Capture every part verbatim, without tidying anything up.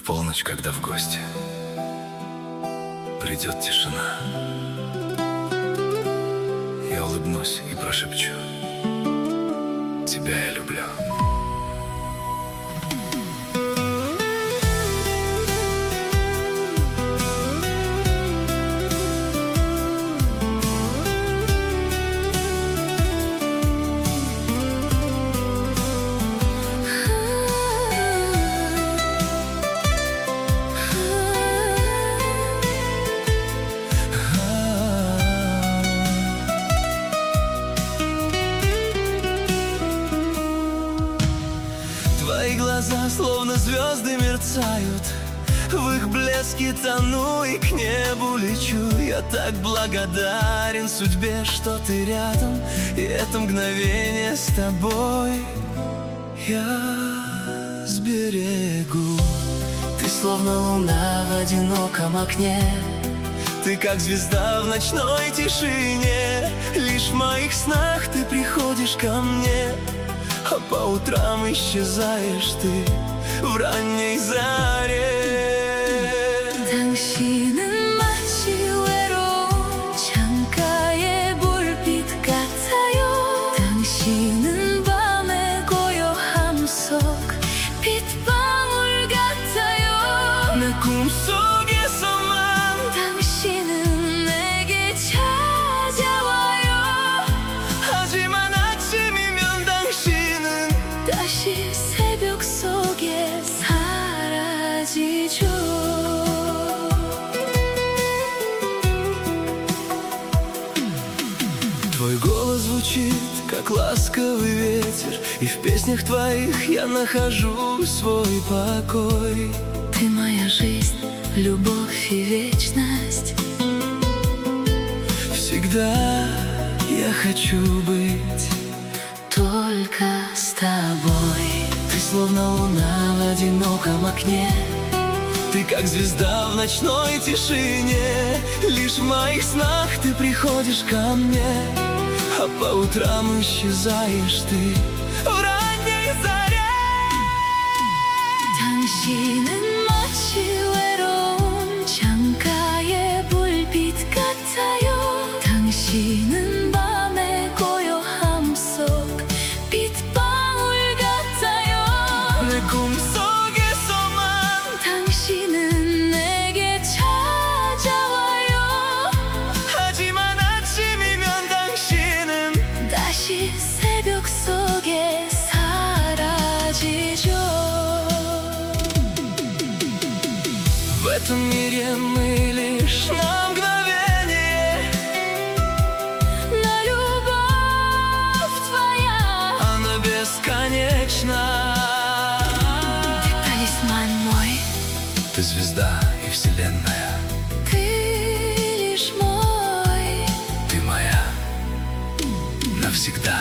полночь, когда в гости придет тишина, я улыбнусь и прошепчу: тебя я люблю. Твои глаза словно звезды мерцают, в их блеске тону и к небу лечу. Я так благодарен судьбе, что ты рядом, и это мгновение с тобой я сберегу. Ты словно луна в одиноком окне, ты как звезда в ночной тишине. Лишь в моих снах ты приходишь ко мне, а по утрам исчезаешь ты в ранней заре. 당신은 마치 외로운 창가의 불빛 같아요. 당신은 밤의 고요함 속 빛방울 같아요. 내 꿈속에서만 당신은 내게 찾아와요. 하지만 아침이면 당신은 다시 새벽 속에 사라지죠. Твой голос звучит, как ласковый ветер, и в песнях твоих я нахожу свой покой. Ты моя жизнь, любовь и вечность. Всегда я хочу быть только с тобой. Ты словно луна в одиноком окне, ты как звезда в ночной тишине. Лишь в моих снах ты приходишь ко мне, а по утрам исчезаешь ты в ранней заре. 당신은 마치 외로운 창가의 불빛 같아요. 당신은 밤의 고요함 속 빛방울 같아요. 내 꿈속에서만 당신은 내게 찾아와요. 하지만 아침이면 당신은 다시 새벽 속에 사라지죠. в этом мире мы лишь на мгновение, Но любовь твоя, она бесконечна. ты талисман мой, Ты звезда и вселенная, ты лишь мой. ты моя навсегда.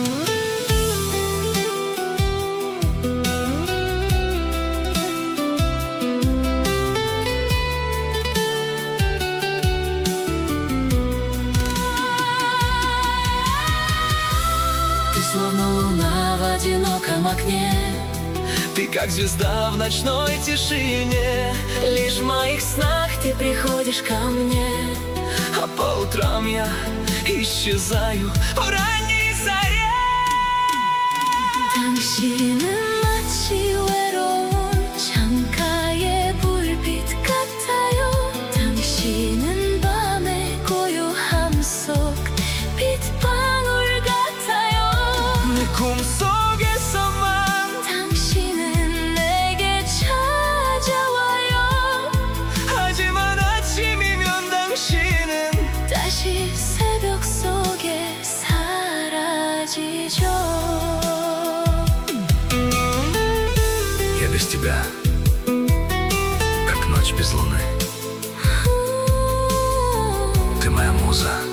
Ты словно луна в одиноком окне, Ты как звезда в ночной тишине. лишь в моих снах ты приходишь ко мне. А по утрам я исчезаю в ранней заре. 당신은 마치 외로운 창가의 불빛 같아요. 당신은 밤의 고요함 속 빛방울 같아요. 내 꿈속에서만 당신은 내게 찾아와요. 하지만 아침이면 당신은 다시 새벽 속에 사라지죠. Я без тебя, как ночь без луны. Ты моя муза,